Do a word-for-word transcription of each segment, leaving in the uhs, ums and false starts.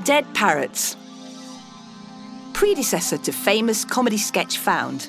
Dead parrots. Predecessor to famous comedy sketch found.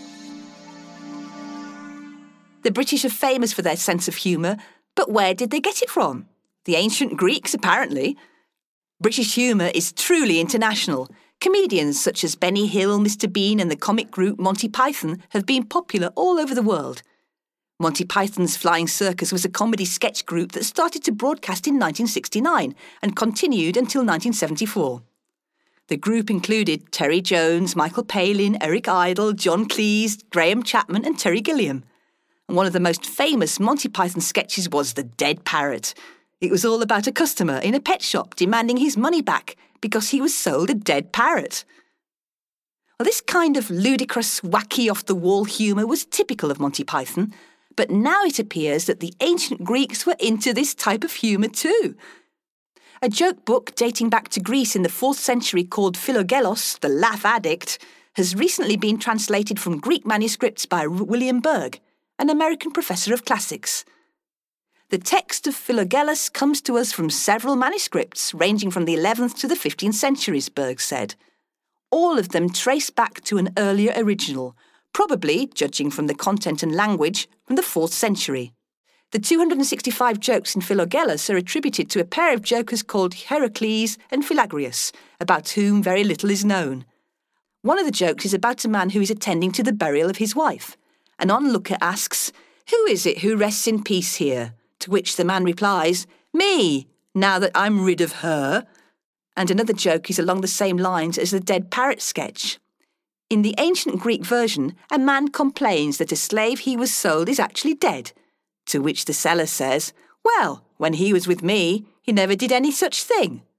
The British are famous for their sense of humour, but where did they get it from? The ancient Greeks, apparently. British humour is truly international. Comedians such as Benny Hill, Mister Bean and the comic group Monty Python have been popular all over the world. Monty Python's Flying Circus was a comedy sketch group that started to broadcast in nineteen sixty-nine and continued until nineteen seventy-four. The group included Terry Jones, Michael Palin, Eric Idle, John Cleese, Graham Chapman and Terry Gilliam. And one of the most famous Monty Python sketches was The Dead Parrot. It was all about a customer in a pet shop demanding his money back because he was sold a dead parrot. Well, this kind of ludicrous, wacky, off-the-wall humour was typical of Monty Python, but now it appears that the ancient Greeks were into this type of humour too. A joke book dating back to Greece in the fourth century called Philogelos, the Laugh Addict, has recently been translated from Greek manuscripts by William Berg, an American professor of classics. The text of Philogelos comes to us from several manuscripts ranging from the eleventh to the fifteenth centuries, Berg said. All of them trace back to an earlier original, probably, judging from the content and language, from the fourth century. The two hundred sixty-five jokes in Philogelos are attributed to a pair of jokers called Heracles and Philagrius, about whom very little is known. One of the jokes is about a man who is attending to the burial of his wife. An onlooker asks, "Who is it who rests in peace here?" To which the man replies, "Me, now that I'm rid of her." And another joke is along the same lines as the dead parrot sketch. In the ancient Greek version, a man complains that a slave he was sold is actually dead, to which the seller says, "Well, when he was with me, he never did any such thing."